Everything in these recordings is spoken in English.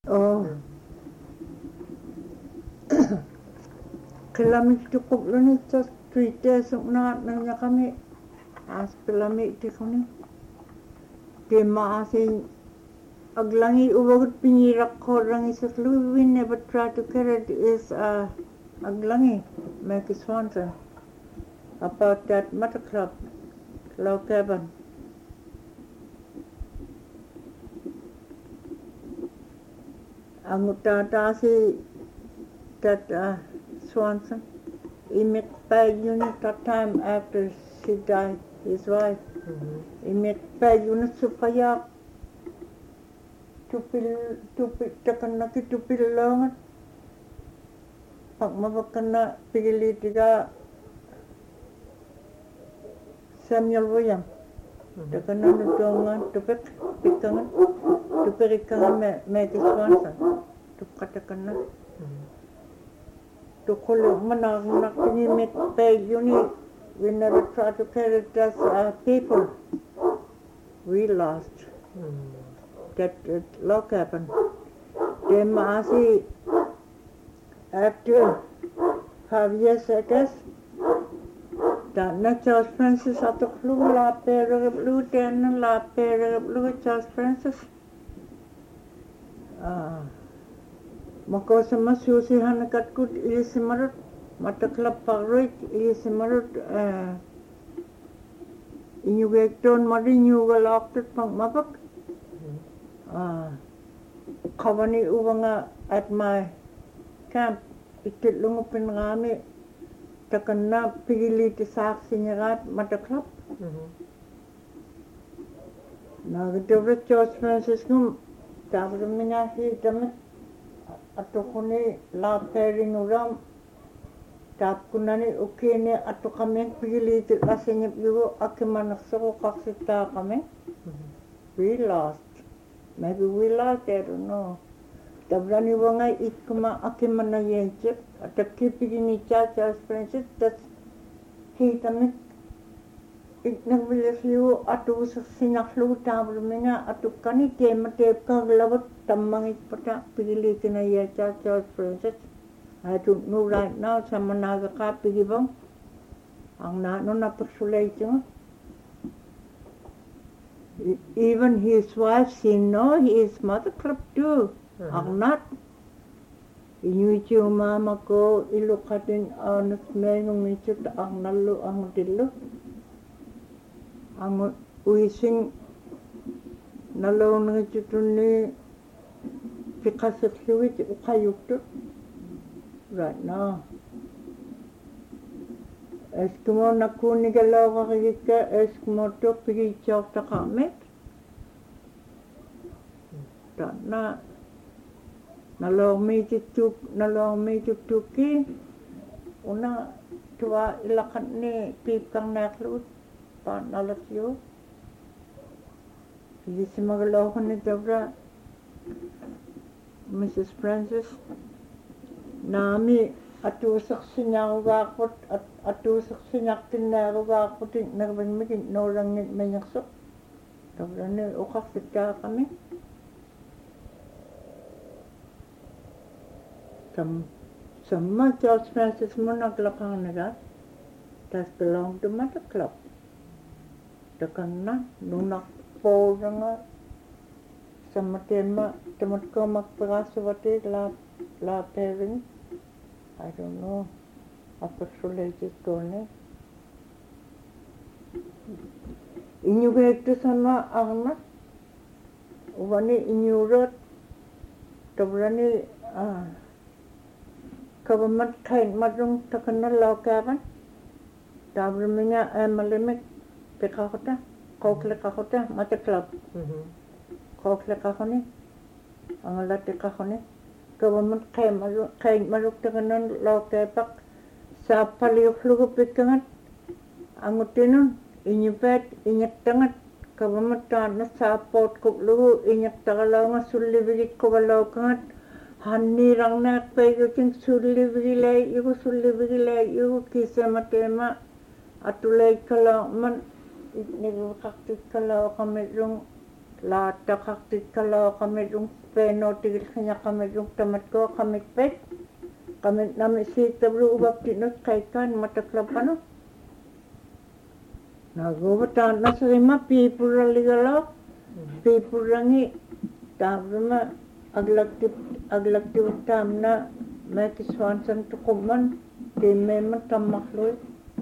Oh, kami cukup luni just 3 days na nanya kami as kami tikuni. Di maasi aglangi uwagut pinirak ko rangi sa we never try to carry it is aglangi make Swanson about that Mother Club Low Cabin. Ang utata si that Swanson, he met by unit that time after she died, his wife. He met by unit supaya tupil takan na kitupil lang pag mabakan na pigili tiga Samuel William takan na nudongan tupik pikangan tupirikangan me Swanson tupkatakan na tukul manang nakini met by unit. We never try to carry it as people. We lost. That lock happened. Then Maasi, after 5 years, I guess, that not Charles Francis at the blue, la pair of blue, then la pair of blue, Charles Francis. Makosa masusi hanakat kut ilisimarut. Mata club parroit ilisimarut inyugekton marinyugal aktot pang mabak. Kawani ubanga at my camp ititlungupin ngami takan na pigili ti saksi nyarat Mata club. Nagdobret George Francis ngum tapos minyahi damit ato kuni la pairing uram tap kunani ukene ato kami pili ti asenyep yugo akimanakso kaksita kami. We lost. Maybe we lost, I don't know. Tabrani wangay ikuma akimanayenchip at the keeping in Charles Francis that's he kami nagbilis yu ato sa sinaklu tablo minga ato kani tematep kaglawat tamangit pata pili ti na Charles Francis. I don't know right now sa managaka pigibang ang nano na persulay siya. Even his wife she know his Mother Club too. Ang not inyuiti mama ko ilukatin anas mayong michut ang nalo ang dilo ang uising nalo ng chutun ni pikasik liwit ukayuk to. Right now. Eskimo nakuni galawa kika eskimo to pigi chok ta kamet. Na nalong mi tuki una tua ilakan ni pipkang naklut pa nalasyo. Hindi si magalaw ni Debra Mrs. Francis. Nami atusak sinyagakot at atusak sinyakin narugakot nagbanmigin norangit manyaksok. Tapos na ukakita kami. Sama George Francis mo naglakang nagat. Tas belong to Mother Club. Dakan na nung nakpo na nga sama tema temat ko magpakasawati la pairing. I don't know. Apa related to ne? Inyugekto sama anak. Wani inyurot. Tabrani kabamat kain madung takana laukaban. Tabrami nga malimit. Pekakota. Kokle kakota. Mata club. Kokle kakoni. Ang alati kakoni. Kawaman kain maruk takanan laukapak. Sa paliyok lugupit kangat. Ang utinon. Inyipet. Inyak tangat. Kawaman na sa pot kuk lugu. Inyak takalaw nga sulibigit ko walaw kangat. Hanirang nakpay yung sulibigilay. Yung sulibigilay. Yung kisa matema. Atulay kalaw man. Nagkaktik kalaw kami yung la takaktit kalau kami dung peno tigil kanya kami dung tamat ko kami pet kami nami si tablu ubab tinut kaikan mataklap ano nagubatan na sa lima pipura ligalo pipurangi tabrama aglaktiv tamna may kiswansan tukuman di memang tamakloy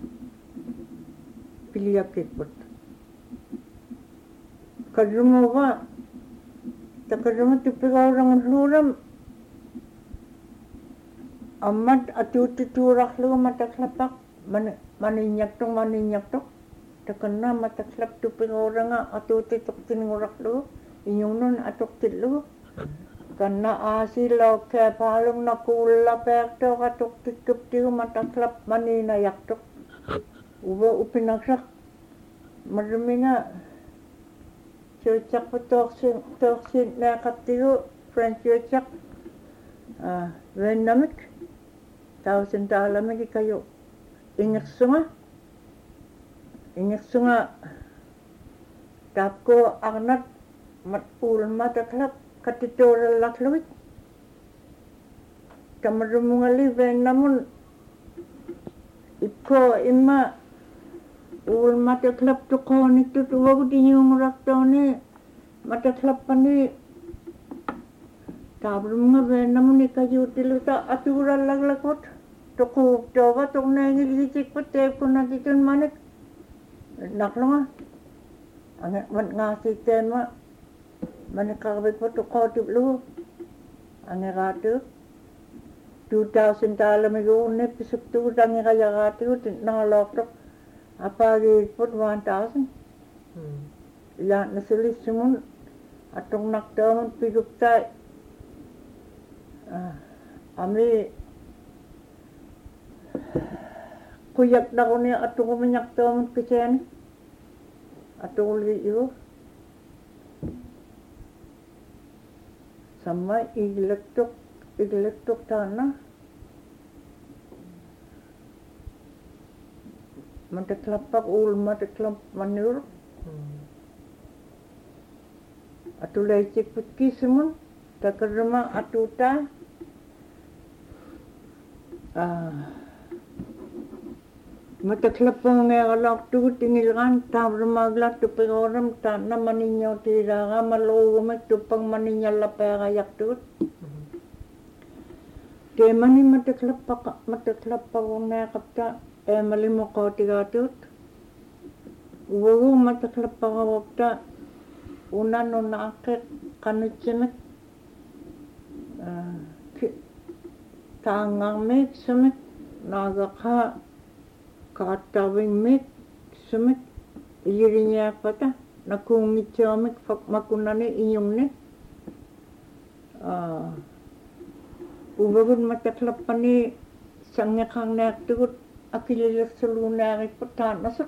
piliyakipot kadrumawa takadruma tipigaw orang luram amat atututurak lu mataklapak maninyak tok takana mataklap tipigaw orang atututuk tinurak lu inyong nun atok tilu kana asilaw kaya palong nakula pekto katok titup tiyo mataklap maninayak tok uba upinagsak marami nga Churchak po toksin na katiyo, French churchak. Wen namik, $1,000 magi kayo. Ingak sunga. Tapko agnat matpul mataklap katitora laklawit. Kamarumungali wen namun iko ima ul mataklap to ko nito to wag din yung rakto ni mataklap pa ni tabro mga ben naman ni kayo tiluta atura laglakot to ko to ba to na ngilisik pa te ko na kitun manik naklo nga ang nga sistema manikabit po to ko tiblo ang rato $2,000 may ne pisuk tu dang kaya rato na loktok apa put 1,000 ilan na sulis sumun atong nakdaman pigup tay ami kuyak na ko niya atong kuminyak daman kitsen atong ulit iyo sama igletok tanah mataklapak ul mataklap manur atulay ciput kisimun takarama atuta mataklap pangalak tu tingilkan tabramaglak tu pengoram tanah maninyo tiraga malugumek tu pang maninyala pagayak tu kemani mataklapak unakapta malimo ko tigatut uwo mataklap pagawapta una no nakit kanutsimik tangang mek sumik nagaka katawing mek sumik ilinya pata nakungit sumik makunani inyong ni uwo mataklap pani sangnya kang naktugut akililak sa lunari putan nasuk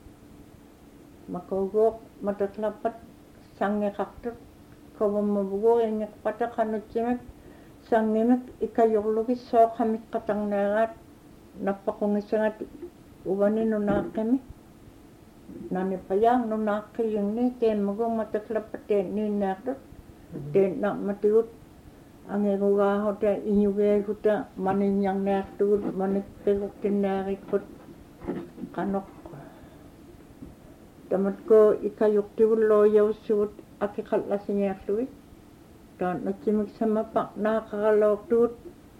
makogok mataklapat sangnya kaktur kawa mabugo yang pata kanut simek sangnya ikayok lugi so kami katang narat napakungisangat ubani no nakami nani payang no nakil ni ken magong mataklapat ni naktur den nak matiut ang eruga hoda inyuge huta maninyang naktur manikpegok tinarikot kanok damat ko ikayok tiwlo yaw suot akikatlas niya tuwi dan nagsimig sama pak nakakalok tut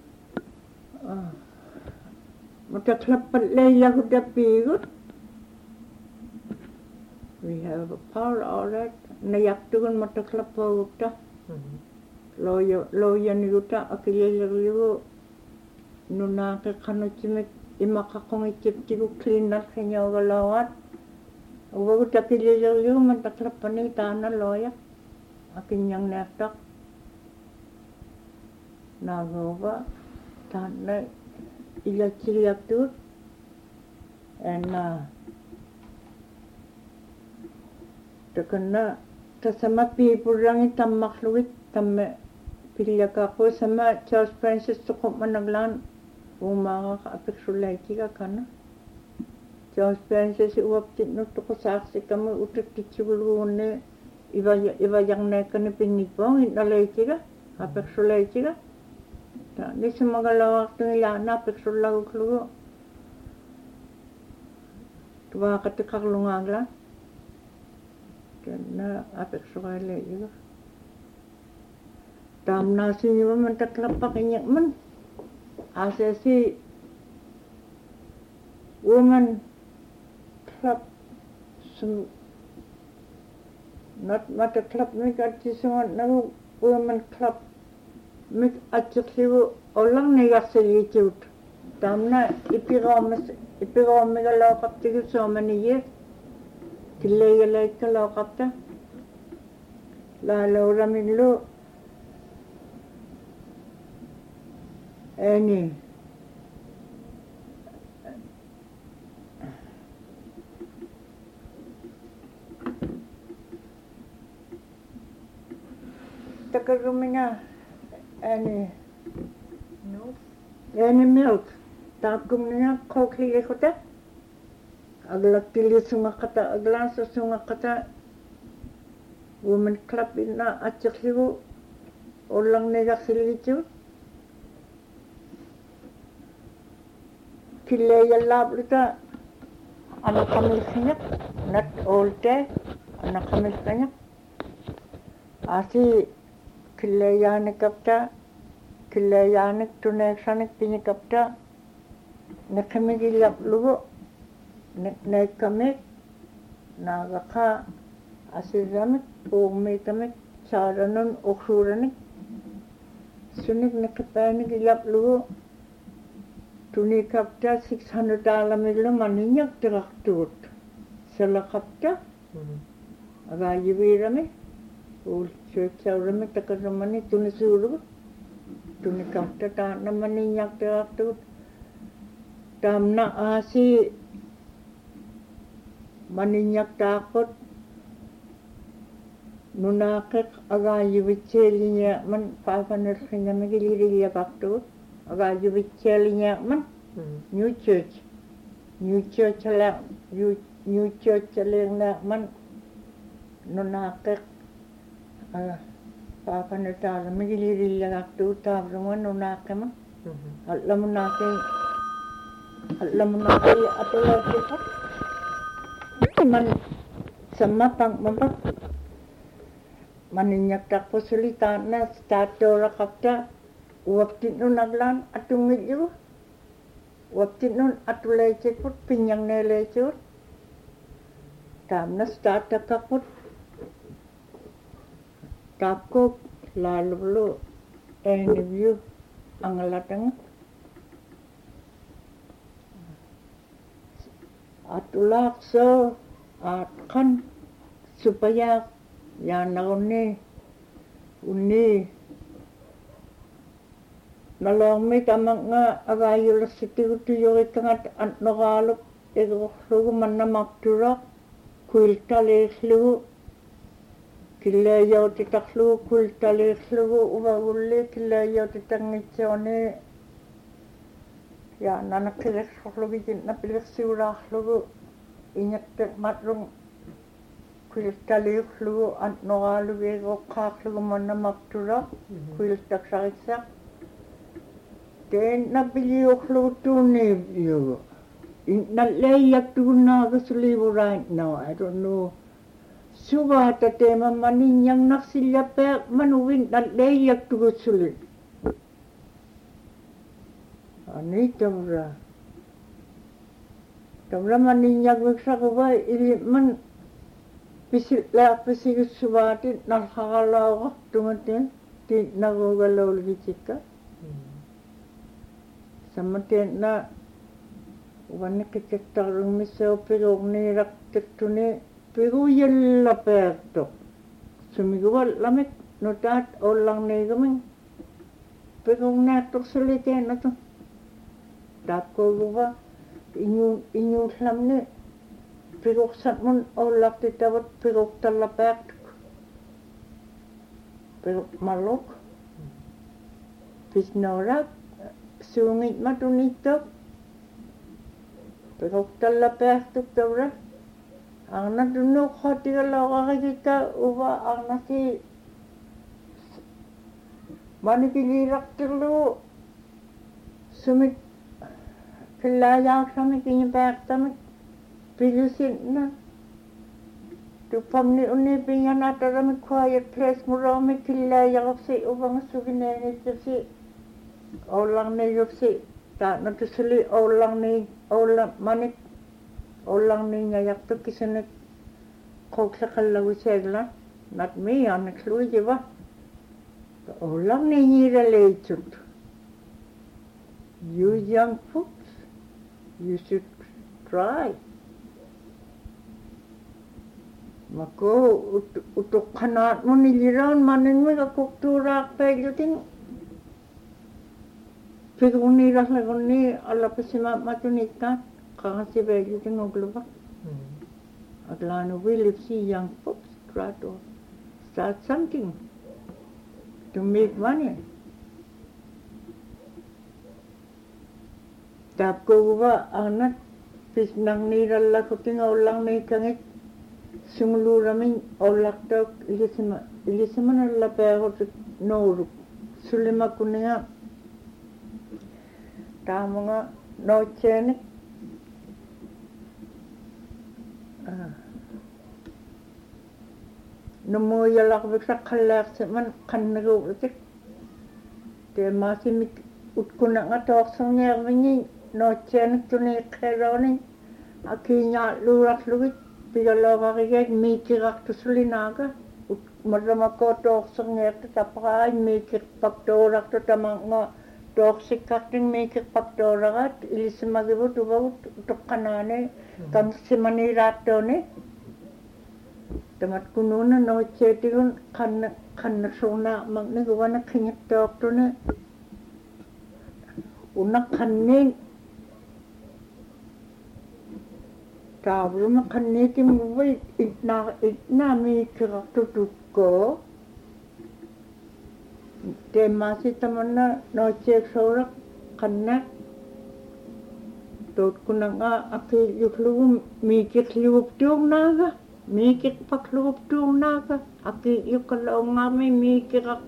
mataklapat leya huda pigot we have a power alright nayak tugon mataklapat huda loya niguta akililiyo nunake kanutsimik imakakong itip-tigo cleaner kanya galawat uwag akililiyo mataklapan ni tana loya akinyang netak nagawa tana ilatsiliyak tut and takana kasama pipurang itammakluit tamme pilya ka ko sama Charles Francis Sukop managlan umaka ka apeksulay ka kana Charles Francis uwap tinno to ko saksi kamo utik tichulune iba yang naikkan pinipong inalaikiga apeksulaikiga ta ni sumagalawak tingilana apeksulau klugo tuwa katikak lungagla kena apeksualaikiga tam nasi ni man taklapak inyak man asesi woman club not a club make at this one no woman club make at the club olang negasilitut tamna ipirom megalo kapti so many years kilay kalo kapta la laura minlo any takarumina any milk takumnya kokli lekota aglak tili sunga kata aglan sunga kata women club ina achakliu olang negak silichu kilaya labrita anak kami kanya not all day anak kami kanya asi kilayanik kapta kilayanik tuneksanik pinya kapta nakami gilap lugo nek kami nagaka asiramik umitamek saranon oksuranik sunik nakapani gilap lugo tuni kapta $600 miglo maninyak tiraktut sala kapta agayibirame ul churchaurame takaramani tuni suru tuni kapta ta namaninyak tiraktut tamna asi maninyak takot nunakek agayibicelinya man 500 kanya migiliriya kaktut agayibicelinya man new church la new church la man nunakek $500 migiliriya kaktut tabraman nunakek man alamunake atulati man sama pang mampak maninyak tak posulita na stato rakapta waktu nun naglan atungit yu waktu nun atulay cekut pinyang nele cekut tam na stata kaput tapko lalu interview anglatang atulak so at kan supaya yan uni nalong tamang nga agayul sitigu tuyo ikangat nagalok ego man na makturak kulta leslu kilayaw titaklu kulta leslu uwaguli kilayaw titangitsone ya nanakilek soklogijin na pilek siurahlu inyak matrong kuiltaliukhlugu antnogalugigo qaaqlugu manna maktura kuiltaksariksak ten nabiliukhlugu tunibiyugu nalleyak tugunnaagasulibu right now I don't know subata tema maninyang naksilyape manuwin nalleyak tugusuli ani tamra maninyang wiksakuba ili man Pisik subati nakakalaw tungatin ti nagugalaw lagi chika samatin na wani kitektarung misaw pirong ni raktituni piru yalla perto sumiguwal lamit notat olang ni gaming pirong natok suliten na to tapko guba inyu lam ni pirok satmun olak titawat pirok talapek pirok malok pisnorak sungit matunitok pirok talapek tuk tawra ang nadunok hati kalau kita uba ang nasi mani pilirak terlu sumit kelayak samit kinypak samit pilusin na tu pamni unni pinyan atara mi quiet place muro mi kelayak si ubang sugine ni si olang ni si tak natusuli olang ni olang mani olang ni ngayak tu kisane kok sakalawi segla not me on exclusive olang ni hira lechut you young folks you should try mako utuk kanat mo niliran manin mo kakukturak peluting piguni raslaguni alapasima matunika kakasi peluting oglubak aglano we live see young folks try to start something to make money. Tap ko ba anak pis nang niralla kuting ulang ni kangit sunglu ramin olak tok ilisima nalla pero no sulima kuninga tama nga no chenik namo yalak beksa khalak seman kannago utik te masih utkuna nga tok sangyer wingi no chenik tuni kheroni akinya lurak luwit pigalawa kagek mikirak tusulinaga marama ko tok sangyer tapray mikik paktorak to tamang nga tok sikakting mikik paktoragat ilismagibu tubaw tukkanane kam simanirat ne tamat kununa no chetigun kanna sona magne gwana khinyat tok to ne unak khanne tabruma khanne kim wai itna mi kira tutukko te masi tamanna no chek sorak khanna tot kunanga ake yuklu mi kikliup tiong naga mi kik paklup tiong naga ake yukalo ngami mi kirak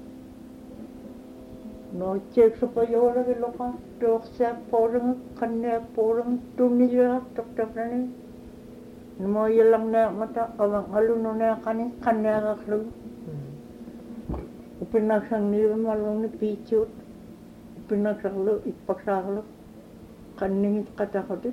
no chek supayora ke loka tok sa porang khanne porang tunilya tok tok nani mo yelang na mata awang aluno na khanne aklu upinasang ni malong ni pichut upinasang ipaksalu kanning katakot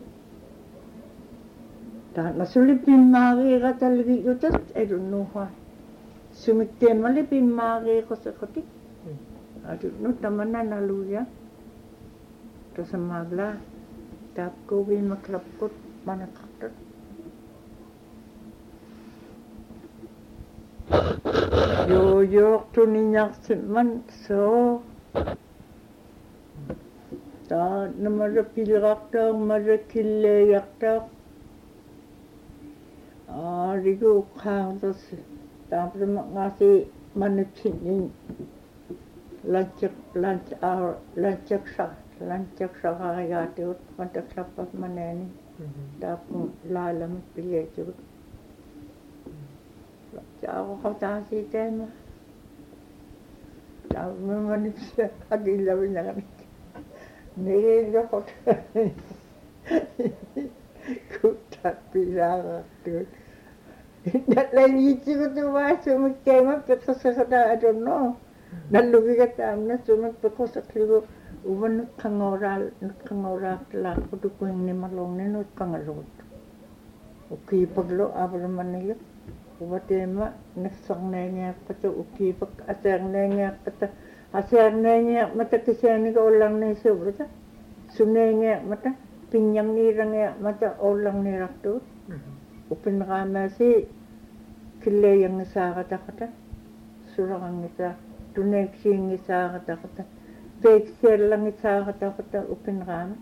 ta nasulipin magi katalgi yutas I don't know why sumikte malipin magi ko sa koti I don't know tamana naluya to sa magla tap ko bin maklapkot manakatot yo to ninyak siman so ta namara pilrakta mara kille yakta rigo khang tas ta ngasi manipsin lunch hour lunch sa kaya tiut mataklapas maneni ta lalam pile tiut ako kata si tema ta manipsin agilawin na kami nililyo ko kuta piranga tiut Lain ko tuwa sumikema pero sa I don't know. Nalugi ka tamna sumik pero sa kligo uban kangoral la ko to ko ni malong ni no kangalot. Okay paglo abra manila. Ubatema nasang nanya pato okay pag asang nanya pato asang nanya mata kisani ko ulang ni subrata. Sunenya mata pinyang ni rangya mata ulang ni rakto. Upin ramasi kille yang sa kata surang kita tunek sing sa kata pexel lang sa kata upin ram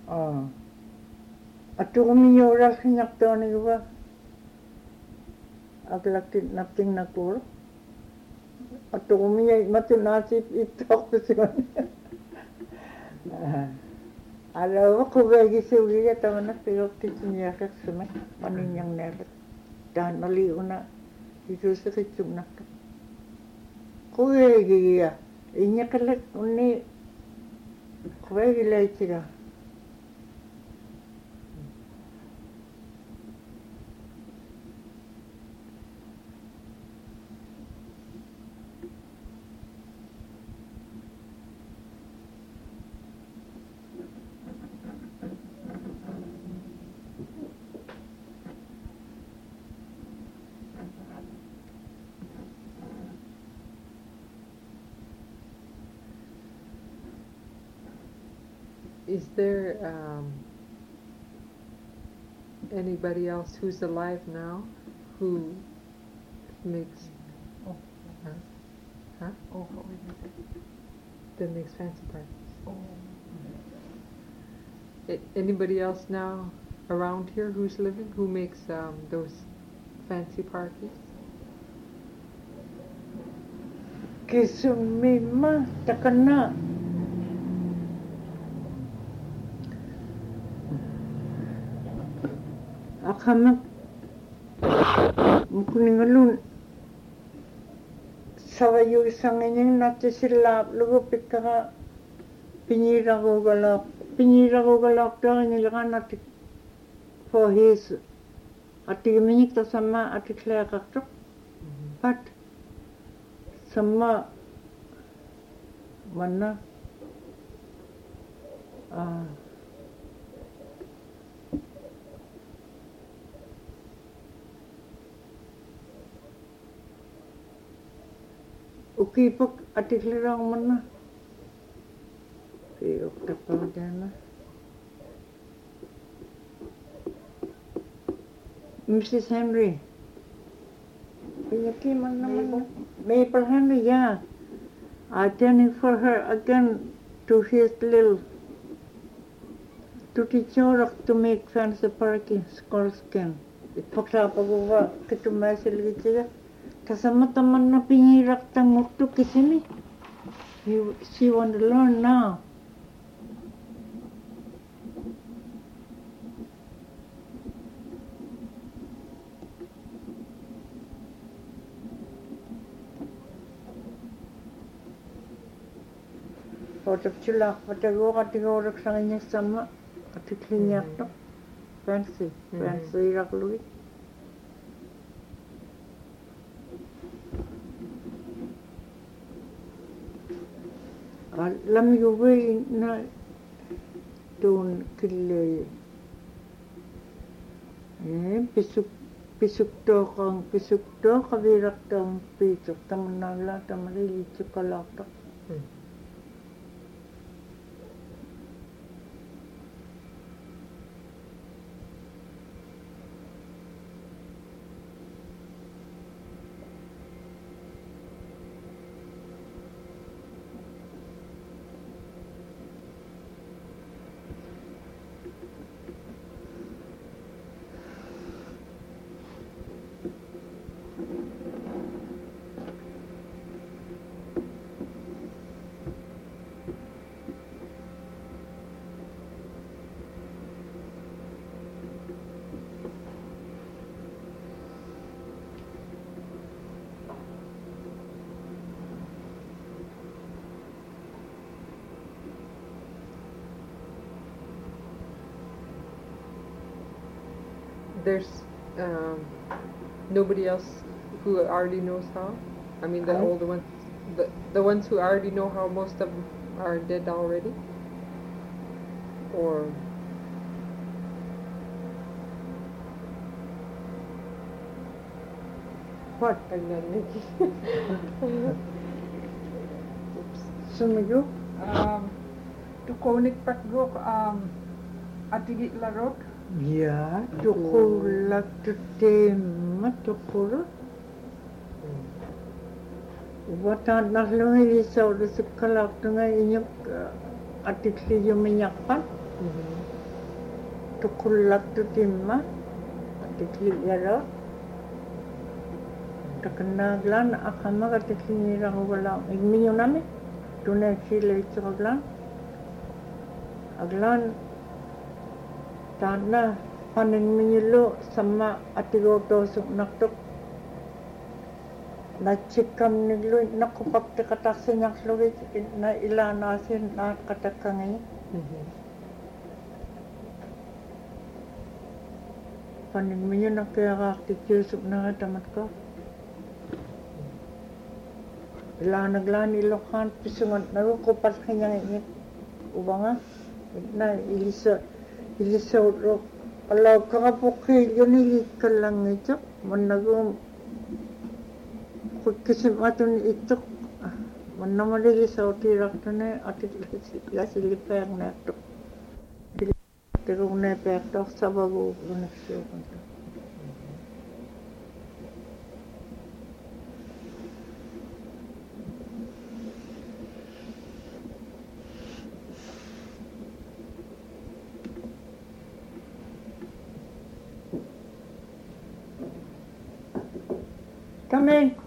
Aturumi oral hinaktooni kuva. Aglakti napting nakuro. Aturumi ay matunasi itoksuan. Alawa kubagi suliya tamana pilokti sunyakak sume paninyang nelet. Dan naliuna itu sekicum nak. Kubagi ya. Inya kalak unni kubagi laiciga. Is there anybody else who's alive now who makes that makes fancy parties? Anybody else now around here who's living who makes those fancy parties? Kisumima takana. Akamak mukuningalun sawayu sanganyang natisilap lugo pikaka pinira ko galak daw nilakan natik for his atigiminik to sama atikla kaktok but sama mana Ukipak atiklerang mana? Kiyok tapang dana. Mrs. Henry. Piyaki man naman. Maple Henry, yeah. Attending for her again to his little to teach her to make fancy parking skull skin. Ipagsapaguwa kitumasil gitiga. Kasama taman na pingirak tang mukto kisimi. She want to learn now. Otap chula patago katigorok sa kanya sama atiklinyak to. Fancy rak lui. Lam yuwi na doon kilay. Pisuk to kavirak tong pisuk tamanala tamarili chukalak to. There's nobody else who already knows how? I mean the older ones, the ones who already know how, most of them are dead already? Or What? Sumayo? Tukonik patgo atigi larot. Ya, tukulak tutema tukuro. Watan nahlungi isaw da sukalak tunga inyok atikli yung minyakan. tukullattu timma atikliero takanaglan akamaga tiklinira wala igmiyunami tunay sila itsuraglan aglan tana paningmiyulo sama atigotosuk naktuk nachikam niglu nakupakti kataksinyaklugit na ilanasin na katakangay paningmiyo nakayakaktikyusuk na katamat ko ilanaglan ilokan pisungan narukupat kanyang ingit ubanga na ilisa uro kalau kakapukil yun ilikal lang ito managum kukisim ito manamalili sa utirak to na atit lasilipayang na ito tirong na epekto sa bago lunaksyo kanto Come in.